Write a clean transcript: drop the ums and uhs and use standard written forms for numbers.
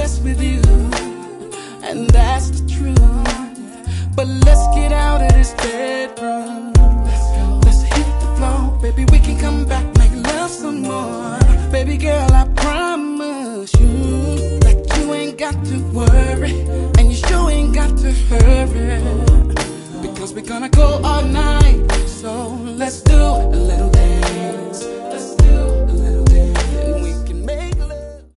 best with you, and that's the truth. But let's get out of this bedroom. Let's hit the floor, baby. We can come back, make love some more. Baby girl, I promise you that you ain't got to worry, and you sure ain't got to hurry, because we're gonna go all night. So let's do